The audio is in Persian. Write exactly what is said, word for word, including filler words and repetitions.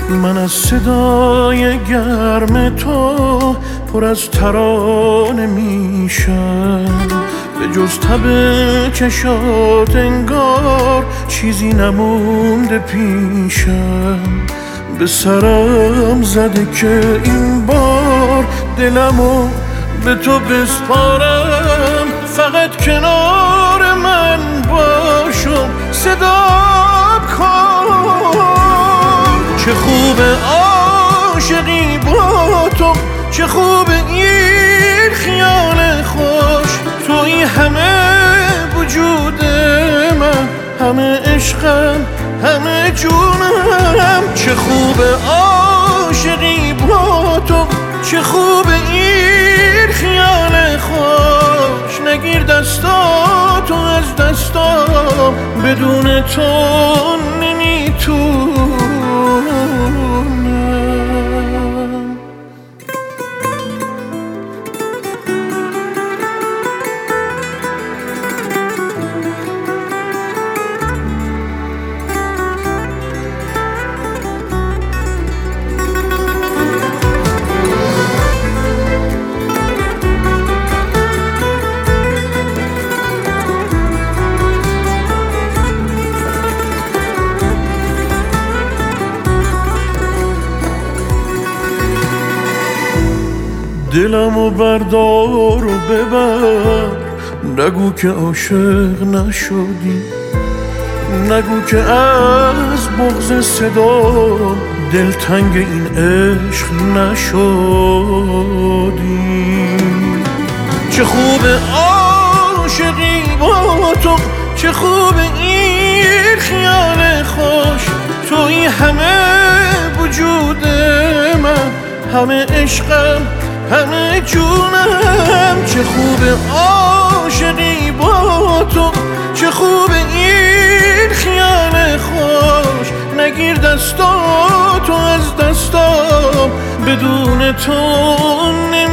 من از صدای گرم تو پر از ترانه میشم، به جز تب چشات انگار چیزی نمونده پیشم. به سرم زده که این بار دلمو به تو بسپارم، فقط کنار من باشم صدا کن. چه خوبه عاشقی با تو، چه خوبه این خیال خوش، توی همه وجود من، همه عشقم، همه جونم. چه خوبه عاشقی با تو، چه خوبه این خیال خوش، نگیر دستاتو از دستام، بدون تو نمیتونم. دلمو بردار و ببر، نگو که عاشق نشدی، نگو که از بغض صدا دلتنگ این عشق نشدی. چه خوبه عاشقی با تو، چه خوبه این خیال خوش، توی همه وجود من، همه عشقم، همه جونم. چه خوبه عاشقی با تو، چه خوبه این خیال خوش، نگیر دستاتو از دستام، بدون تو